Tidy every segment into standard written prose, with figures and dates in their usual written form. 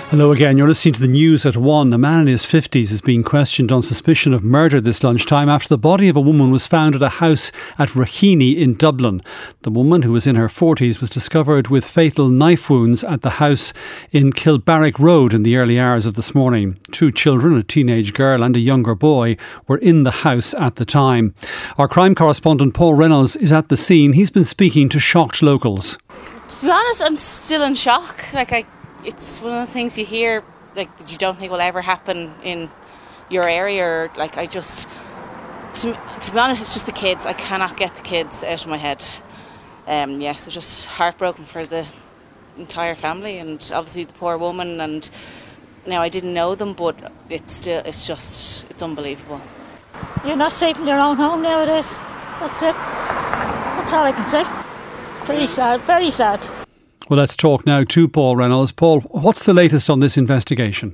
Hello again. You're listening to the news at 1. A man in his 50s is being questioned on suspicion of murder this lunchtime after the body of a woman was found at a house at Raheny in Dublin. The woman, who was in her 40s, was discovered with fatal knife wounds at the house in Kilbarrack Road in the early hours of this morning. 2 children, a teenage girl and a younger boy, were in the house at the time. Our crime correspondent Paul Reynolds is at the scene. He's been speaking to shocked locals. To be honest, I'm still in shock. It's one of the things you hear that you don't think will ever happen in your area. Or, to be honest, it's just the kids. I cannot get the kids out of my head. So just heartbroken for the entire family and obviously the poor woman. And now I didn't know them, but it's unbelievable. You're not safe in your own home nowadays. That's it. That's all I can say. Pretty sad, very sad. Well, let's talk now to Paul Reynolds. Paul, what's the latest on this investigation?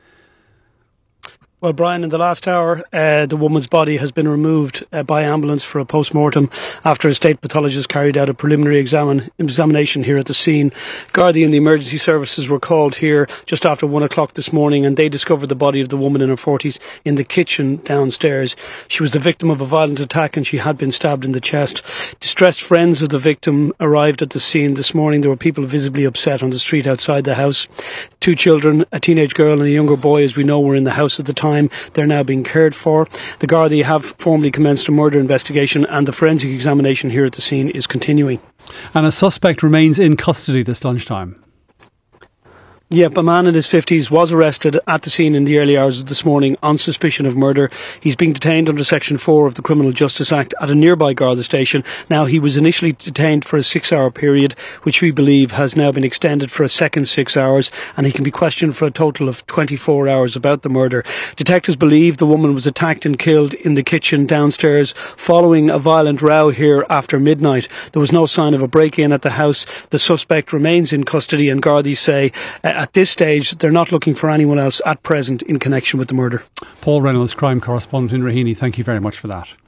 Well, Brian, in the last hour, the woman's body has been removed by ambulance for a post-mortem after a state pathologist carried out a preliminary examination here at the scene. Gardaí and the emergency services were called here just after 1 o'clock this morning, and they discovered the body of the woman in her 40s in the kitchen downstairs. She was the victim of a violent attack and she had been stabbed in the chest. Distressed friends of the victim arrived at the scene this morning. There were people visibly upset on the street outside the house. 2 children, a teenage girl and a younger boy, as we know, were in the house at the time. They're now being cared for. The Gardaí have formally commenced a murder investigation and the forensic examination here at the scene is continuing. And a suspect remains in custody this lunchtime. Yep, a man in his 50s was arrested at the scene in the early hours of this morning on suspicion of murder. He's being detained under Section 4 of the Criminal Justice Act at a nearby Garda station. Now, he was initially detained for a 6-hour period, which we believe has now been extended for a second 6 hours, and he can be questioned for a total of 24 hours about the murder. Detectives believe the woman was attacked and killed in the kitchen downstairs following a violent row here after midnight. There was no sign of a break-in at the house. The suspect remains in custody, and Gardaí say at this stage, they're not looking for anyone else at present in connection with the murder. Paul Reynolds, crime correspondent in Raheny, thank you very much for that.